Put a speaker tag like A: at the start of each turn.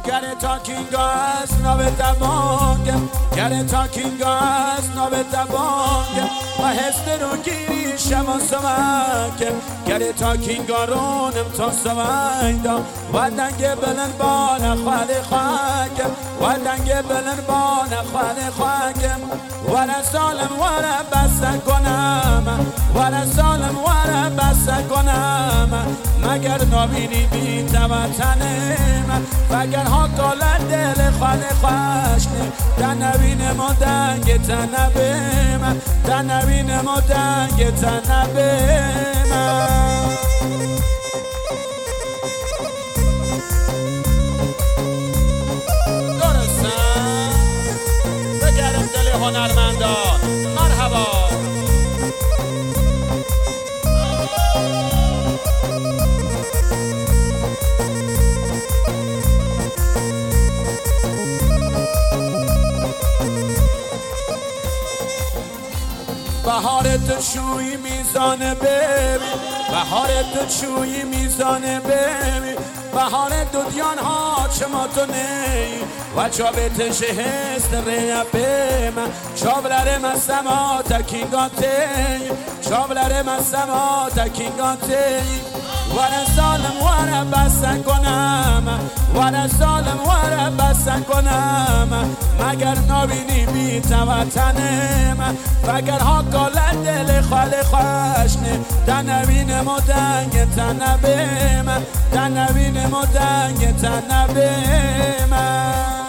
A: Gare talking gas, no betabong. Gare talking gas, no betabong. Ma heste ro giri shama samak. Gare talking garonam to samaida. Wadange belen bana khale khak. Wadange belen bana khale khak. Wala salam wala basa konam. Wala salam wala basa konam. Magar nabini bi tawatanem. Magar hakola dil khale khashne. Tanavin modang tanabem. Tanavin modang tanabem. هنرمندان مرحبا بهار تو شوی میزان ببین بهار تو شوی میزان ببین بهار دودیان ها چما تو نی و چابت شهست ریپیم چابلرم از سما تکینگاتی چابلرم از سما تکینگاتی وره ظالم وره بسن کنم وره ظالم وره بسن کنم مگر نبینی بی توتنم وگر ها کالن دل خاله خوشنه تنبین مدنگ تنبیم تنبین مدنگ تنبیم